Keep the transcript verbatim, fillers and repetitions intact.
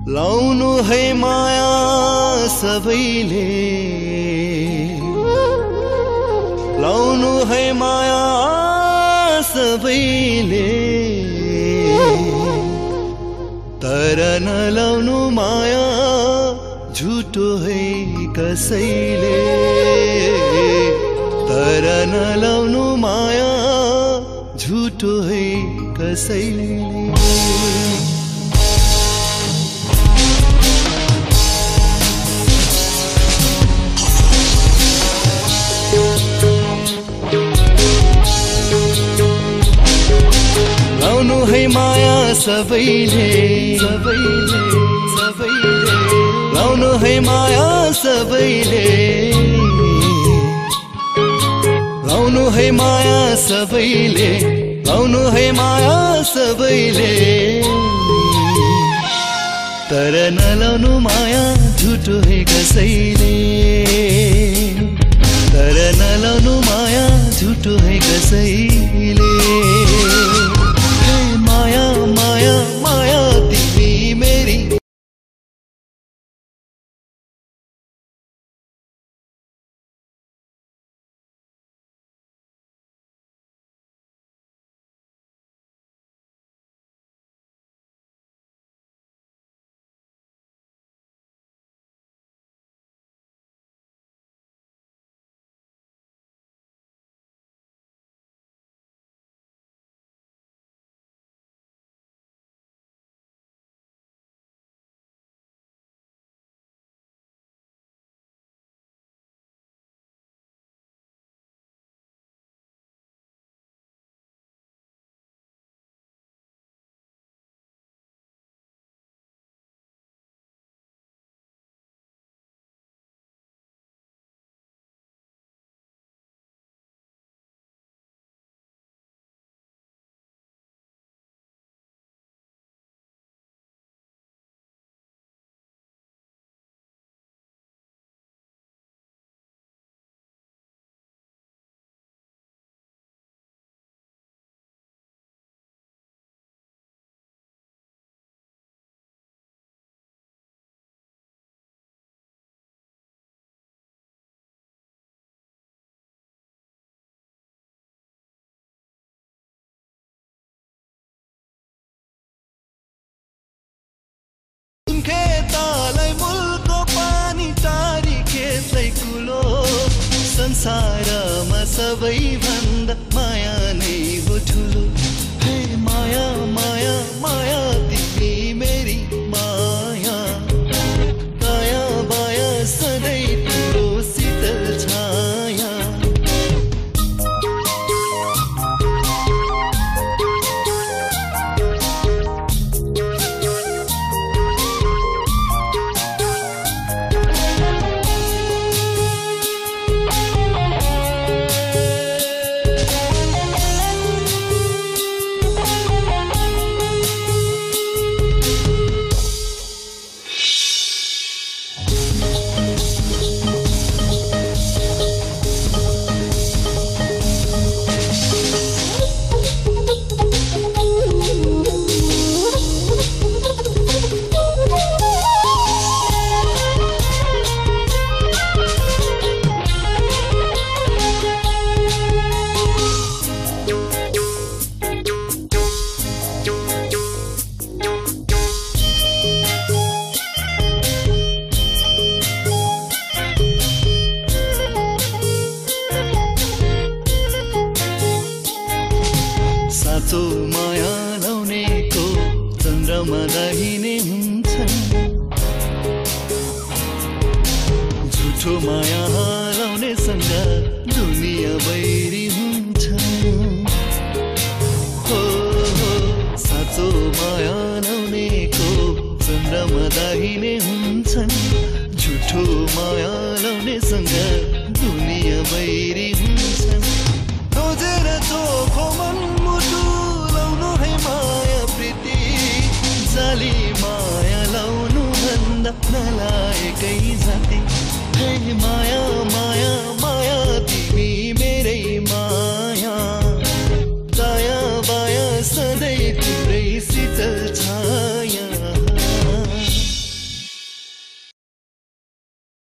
लाउनु है माया सबैले, लाउनु है माया सबैले, तर नलाउनु माया झुटो है कसैले, तर नलाउनु माया झुटो है कसैले। लाउनु है माया सबैले, सबैले, सबैले, लाउनु है माया सबैले, लाउनु है माया सबैले, लाउनु है माया सबैले, तर नलाउनु माया झुटो है कसैले, तर नलाउनु माया झुटो है कसैले। माया माया माया तिमी मेरी, खेतालाई मूलको पानी टारी खेतलाई कुलो, संसारमा सबैभन्दा माया नै हो ठुलो। हे माया माया माया तिमी मेरी माया, दाया बाया सधैँ तिम्रो शीतल छाया। साँचो माया लाउनेको चन्द्रमा दाहिने हुन्छन्, झुठो माया लाउनेसँग दुनियाँ बैरी हुन्छन्। हो हो साँचो माया लाउनेको चन्द्रमा दाहिने हुन्छन्, झुठो माया लाउनेसँग दुनियाँ बैरी हुन्छन्। रोजेर चोखो मन जाली माया लाउनु भन्दा नलाएकै जाति। हे माया माया माया तिमी मेरै माया, दाया बाया सधैँ तिम्रै शीतल छ।